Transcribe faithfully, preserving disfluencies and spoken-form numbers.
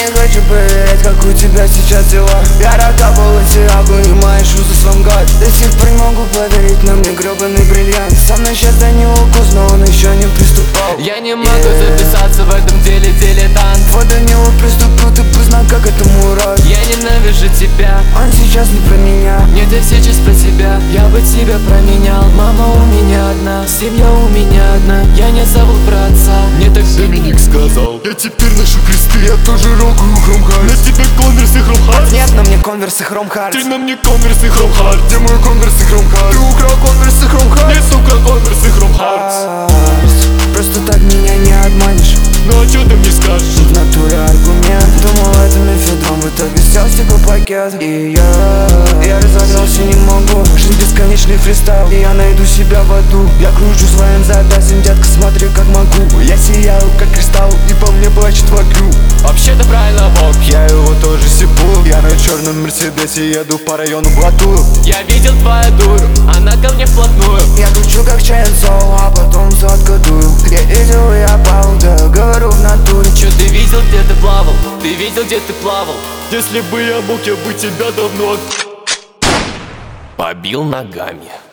хочу проверять, как у тебя сейчас дела. Я раскапал Сиагу и мои шузы сам гад. До сих пор не могу поверить, на мне гребаный бриллиант. Со мной счастье не укус, но он еще не приступал. Я не могу записаться в этом деле, дилетант. Вот до него приступлю, ты пусть знай, как этому рад. Я ненавижу тебя, он сейчас не про меня. Нет, я сейчас про тебя, я бы тебя променял. Мама у меня одна, семья у меня одна. Я не забыл про отца, мне так Доминик сказал, я теперь ношу кресты. Я тоже рогаю хромхард. На тебе конверсы хромхард. Нет, на мне конверсы хромхард. Ты на мне конверсы хромхард. Где мой конверсы хромхард? Ты украл конверсы хромхард. Нет, сука, конверсы хромхард. Просто так меня не обманешь. Ну а чё ты мне скажешь? В натуре аргумент. Думал, это мефедрон, в итоге сел стекло пакет. И я, я разогнался, не могу. Жизнь бесконечный фристайл, и я найду себя в аду. Я кручу своим запястьем, детка, смотри, как могу. Я сияю, как кристалл, и по мне плачет вагю. вообще-то правильно, Бог. Я его тоже сипу. Я на черном мерседесе еду по району Блату. Я видел твою дуру, она ко мне вплотную. Я кручу как Чейнсоу, а потом все откатую. Я видел, я пал, да, говорю в натуре. Чё ты видел, где ты плавал? Ты видел, где ты плавал? Если бы я мог, я бы тебя давно Побил ногами.